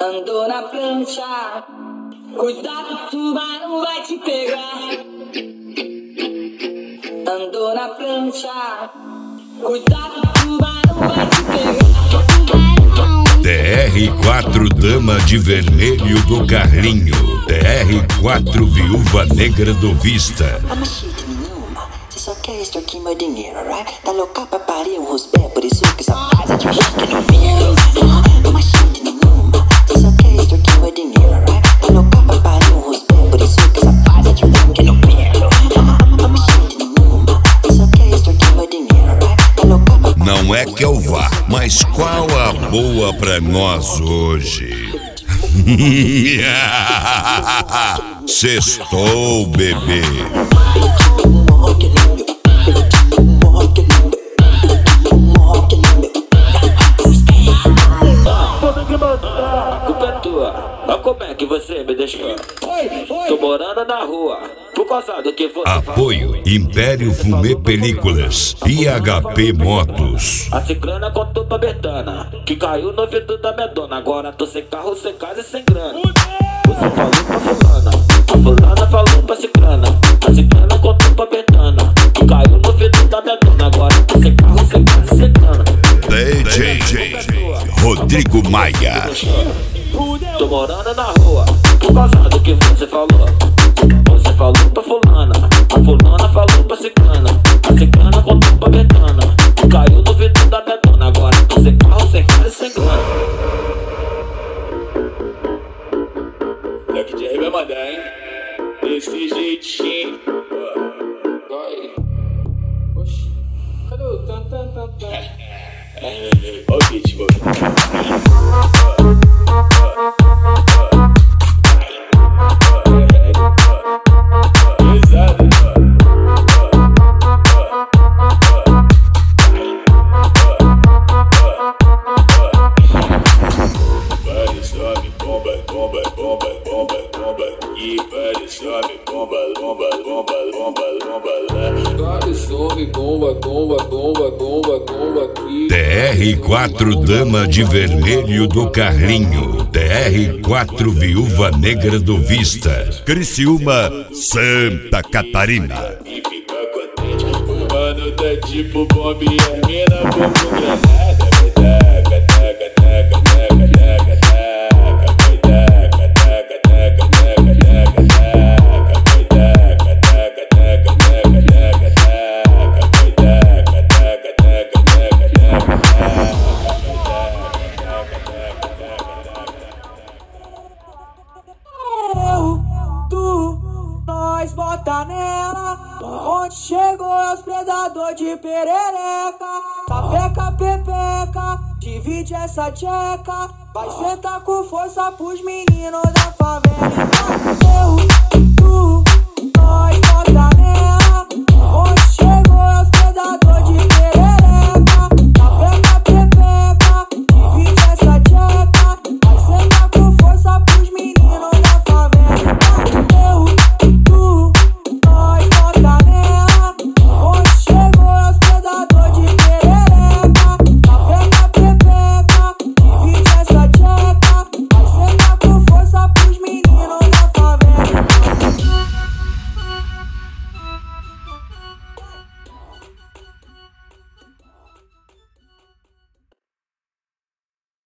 Andou na prancha, cuidado, tubarão vai te pegar. Andou na prancha, cuidado, tubarão vai te pegar. TR4 Dama de Vermelho do Carlinho. TR4 Viúva Negra do Vista. Você só quer extorquir meu dinheiro, right? Tá louca pra parir um rosbé, por isso que essa faz é de que não viro. Uma chute nenhuma, você só quer extorquir meu dinheiro, right? Tá louca pra parir um rosbé, por isso que essa faz é de que não viro. Uma chute nenhuma, você só quer extorquir meu dinheiro, right? Tá louca pra parir. Não é que eu vá, mas qual a boa pra nós hoje? Sextou, bebê. Culpa é tua, olha como é que você me deixou. Tô morando na rua, por causa do que você Apoio Império Fumê Películas e HP Motos. A ciclana contou pra Betana que caiu no vidro da minha dona. Agora tô sem carro, sem casa e sem grana. Você falou pra fulana, a fulana falou pra ciclana. A ciclana contou pra Betana que caiu no vidro da minha dona. Agora tô sem carro, sem casa e sem grana. DJ Rodrigo Maia. Tô morando na rua, por causa do que você falou. Você falou pra fulana, a fulana falou pra ciclana. A ciclana contou pra Betana caiu no vidro da minha dona. Agora tô sem carro, sem casa e sem grana. Daqui de vai mandar, hein? Desse jeitinho. Oxi, cadê o tan? Ó o ritmo. TR4 Dama de Vermelho do Carlinho. TR4 Viúva Negra do Vista. Criciúma, Santa Catarina. E fica contente, o mano tá tipo bomba e a mina como granada. Nós bota nela, onde chegou os predador de perereca. Sapeca, pepeca, divide essa tcheca. Vai sentar com força pros meninos da favela.